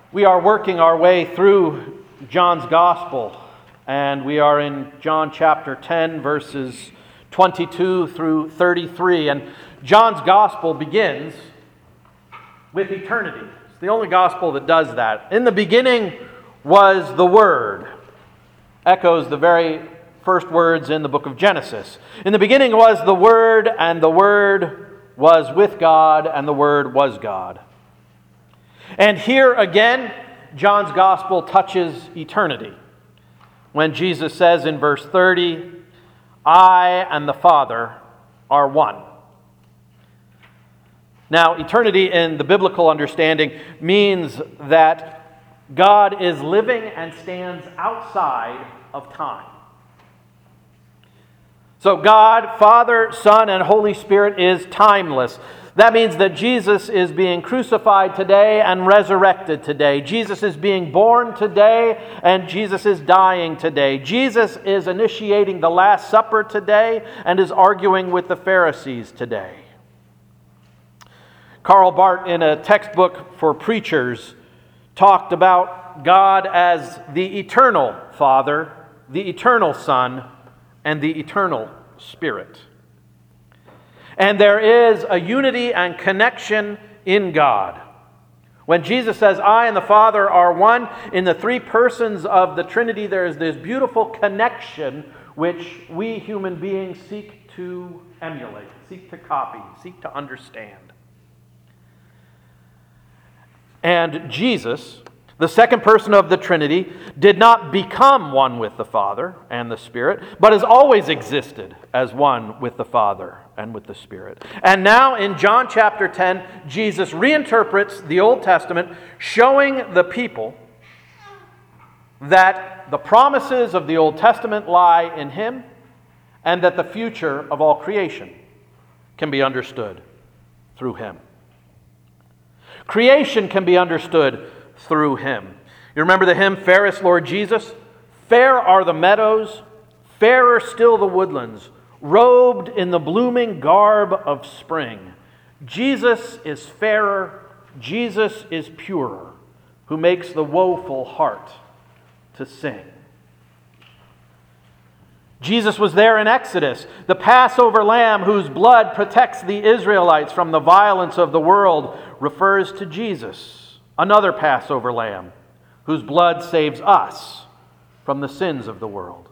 We are working our way through John's Gospel, and we are in John chapter 10, verses 22 through 33. And John's Gospel begins with eternity. It's the only Gospel that does that. In the beginning was the Word. Echoes the very first words in the book of Genesis. In the beginning was the Word, and the Word was with God, and the Word was God. And here again, John's Gospel touches eternity. When Jesus says in verse 30, I and the Father are one. Now, eternity in the biblical understanding means that God is living and stands outside of time. So God, Father, Son, and Holy Spirit is timeless. That means that Jesus is being crucified today and resurrected today. Jesus is being born today and Jesus is dying today. Jesus is initiating the Last Supper today and is arguing with the Pharisees today. Karl Barth, in a textbook for preachers, talked about God as the eternal Father, the eternal Son, and the eternal Spirit. And there is a unity and connection in God. When Jesus says, I and the Father are one, in the three persons of the Trinity, there is this beautiful connection which we human beings seek to emulate, seek to copy, seek to understand. And Jesus, the second person of the Trinity, did not become one with the Father and the Spirit, but has always existed as one with the Father and with the Spirit. And now in John chapter 10, Jesus reinterprets the Old Testament, showing the people that the promises of the Old Testament lie in Him, and that the future of all creation can be understood through Him. Creation can be understood through Him. You remember the hymn, Fairest Lord Jesus? Fair are the meadows, fairer still the woodlands, robed in the blooming garb of spring. Jesus is fairer, Jesus is purer, who makes the woeful heart to sing. Jesus was there in Exodus, the Passover lamb whose blood protects the Israelites from the violence of the world, refers to Jesus, another Passover lamb whose blood saves us from the sins of the world.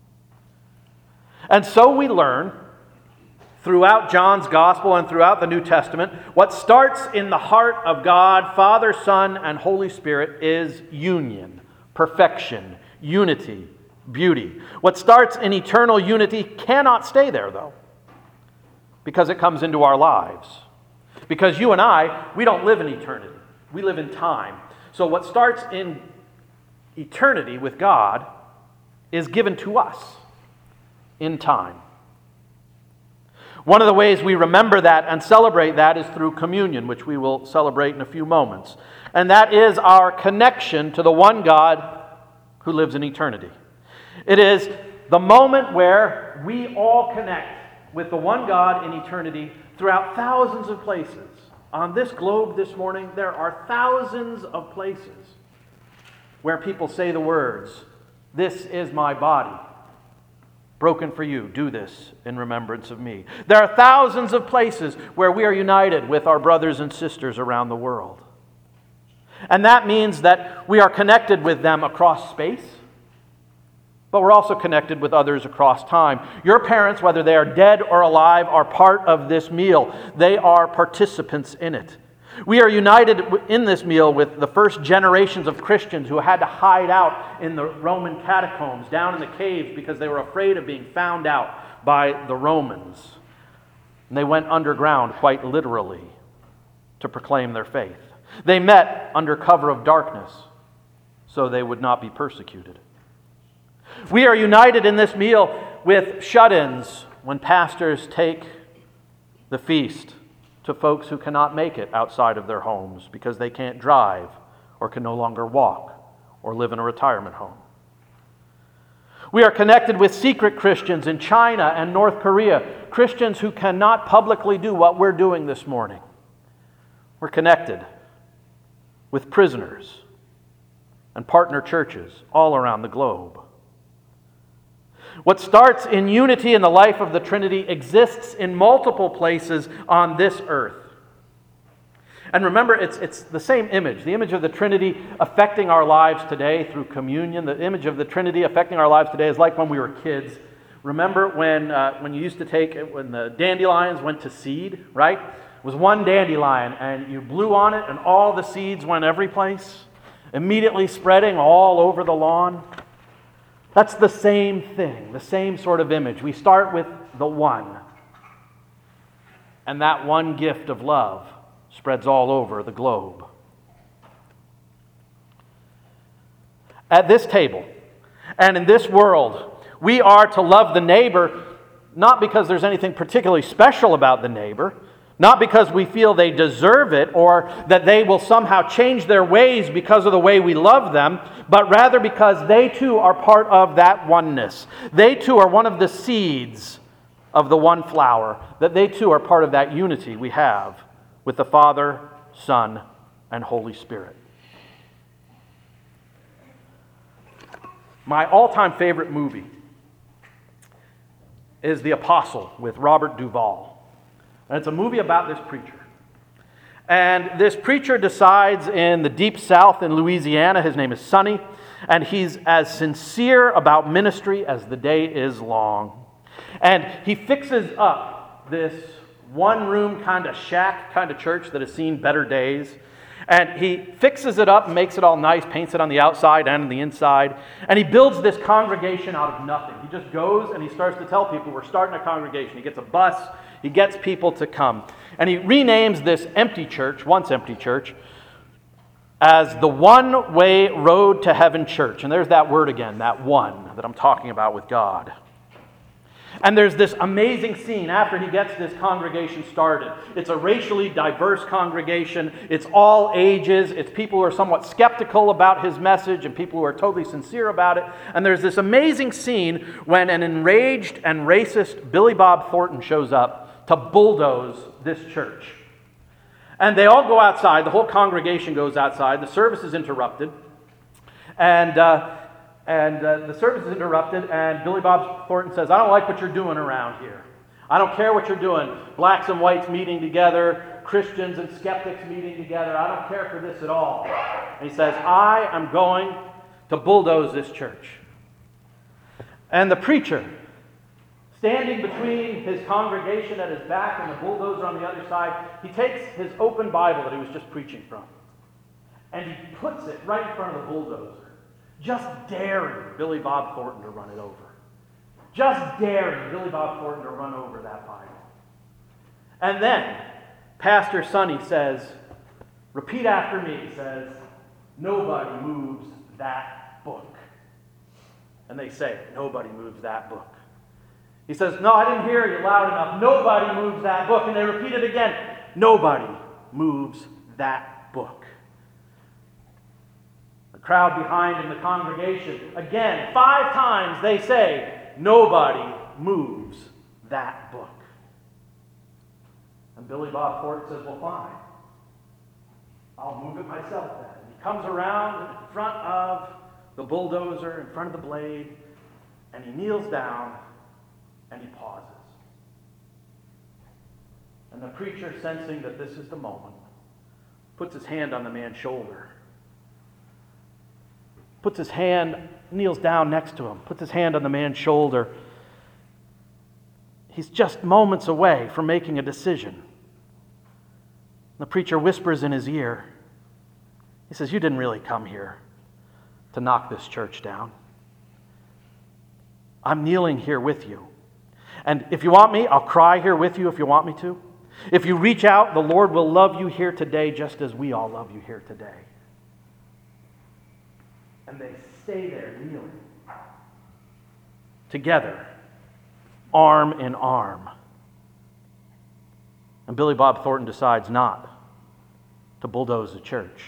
And so we learn throughout John's Gospel and throughout the New Testament, what starts in the heart of God, Father, Son, and Holy Spirit is union, perfection, unity, beauty. What starts in eternal unity cannot stay there, though, because it comes into our lives. Because you and I, we don't live in eternity. We live in time. So what starts in eternity with God is given to us in time. One of the ways we remember that and celebrate that is through communion, which we will celebrate in a few moments. And that is our connection to the one God who lives in eternity. It is the moment where we all connect with the one God in eternity throughout thousands of places. On this globe this morning, there are thousands of places where people say the words, this is my body, broken for you. Do this in remembrance of me. There are thousands of places where we are united with our brothers and sisters around the world. And that means that we are connected with them across space, but we're also connected with others across time. Your parents, whether they are dead or alive, are part of this meal. They are participants in it. We are united in this meal with the first generations of Christians who had to hide out in the Roman catacombs, down in the caves, because they were afraid of being found out by the Romans. And they went underground, quite literally, to proclaim their faith. They met under cover of darkness so they would not be persecuted. We are united in this meal with shut-ins when pastors take the feast to folks who cannot make it outside of their homes because they can't drive or can no longer walk or live in a retirement home. We are connected with secret Christians in China and North Korea, Christians who cannot publicly do what we're doing this morning. We're connected with prisoners and partner churches all around the globe. What starts in unity in the life of the Trinity exists in multiple places on this earth. And remember, it's the same image. The image of the Trinity affecting our lives today through communion. The image of the Trinity affecting our lives today is like when we were kids. Remember when you used to when the dandelions went to seed, right? It was one dandelion, and you blew on it, and all the seeds went every place, immediately spreading all over the lawn. That's the same thing, the same sort of image. We start with the one, and that one gift of love spreads all over the globe. At this table and in this world, we are to love the neighbor not because there's anything particularly special about the neighbor, not because we feel they deserve it or that they will somehow change their ways because of the way we love them, but rather because they too are part of that oneness. They too are one of the seeds of the one flower, that they too are part of that unity we have with the Father, Son, and Holy Spirit. My all-time favorite movie is The Apostle with Robert Duvall. And it's a movie about this preacher. And this preacher decides in the deep south in Louisiana, his name is Sonny, and he's as sincere about ministry as the day is long. And he fixes up this one-room kind of shack kind of church that has seen better days. And he fixes it up and makes it all nice, paints it on the outside and on the inside. And he builds this congregation out of nothing. He just goes and he starts to tell people, we're starting a congregation. He gets a bus, he gets people to come. And he renames this empty church, once empty church, as the One-Way Road to Heaven Church. And there's that word again, that one that I'm talking about with God. And there's this amazing scene after he gets this congregation started. It's a racially diverse congregation. It's all ages. It's people who are somewhat skeptical about his message and people who are totally sincere about it. And there's this amazing scene when an enraged and racist Billy Bob Thornton shows up to bulldoze this church. And they all go outside. The whole congregation goes outside. The service is interrupted. And the service is interrupted, and Billy Bob Thornton says, I don't like what you're doing around here. I don't care what you're doing. Blacks and whites meeting together, Christians and skeptics meeting together. I don't care for this at all. And he says, I am going to bulldoze this church. And the preacher, standing between his congregation at his back and the bulldozer on the other side, he takes his open Bible that he was just preaching from, and he puts it right in front of the bulldozer. Just daring Billy Bob Thornton to run it over. Just daring Billy Bob Thornton to run over that Bible. And then Pastor Sonny says, repeat after me, he says, nobody moves that book. And they say, nobody moves that book. He says, no, I didn't hear you loud enough. Nobody moves that book. And they repeat it again. Nobody moves that book. Crowd behind in the congregation, again, 5 times they say, nobody moves that book. And Billy Bob Thornton says, well, fine. I'll move it myself then. And he comes around in front of the bulldozer, in front of the blade, and he kneels down and he pauses. And the preacher, sensing that this is the moment, puts his hand on the man's shoulder. Puts his hand, kneels down next to him, puts his hand on the man's shoulder. He's just moments away from making a decision. The preacher whispers in his ear. He says, you didn't really come here to knock this church down. I'm kneeling here with you. And if you want me, I'll cry here with you if you want me to. If you reach out, the Lord will love you here today just as we all love you here today. And they stay there kneeling, together, arm in arm. And Billy Bob Thornton decides not to bulldoze the church.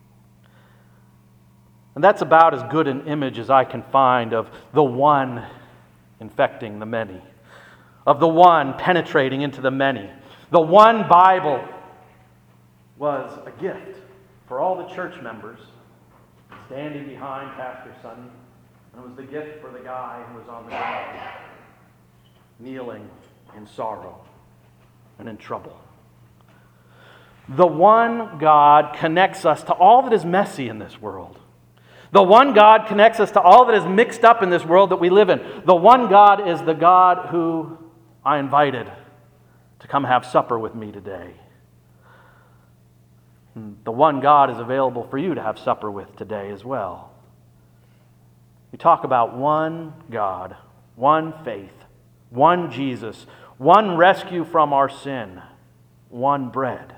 And that's about as good an image as I can find of the one infecting the many, of the one penetrating into the many. The one Bible was a gift for all the church members. standing behind Pastor Sonny. And it was the gift for the guy who was on the ground, kneeling in sorrow and in trouble. The one God connects us to all that is messy in this world. The one God connects us to all that is mixed up in this world that we live in. The one God is the God who I invited to come have supper with me today. The one God is available for you to have supper with today as well. We talk about one God, one faith, one Jesus, one rescue from our sin, one bread.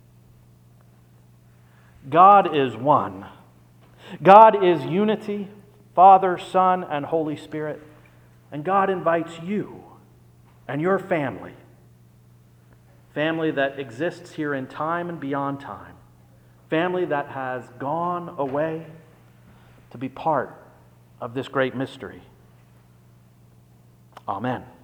God is one. God is unity, Father, Son, and Holy Spirit. And God invites you and your family, family that exists here in time and beyond time, family that has gone away, to be part of this great mystery. Amen.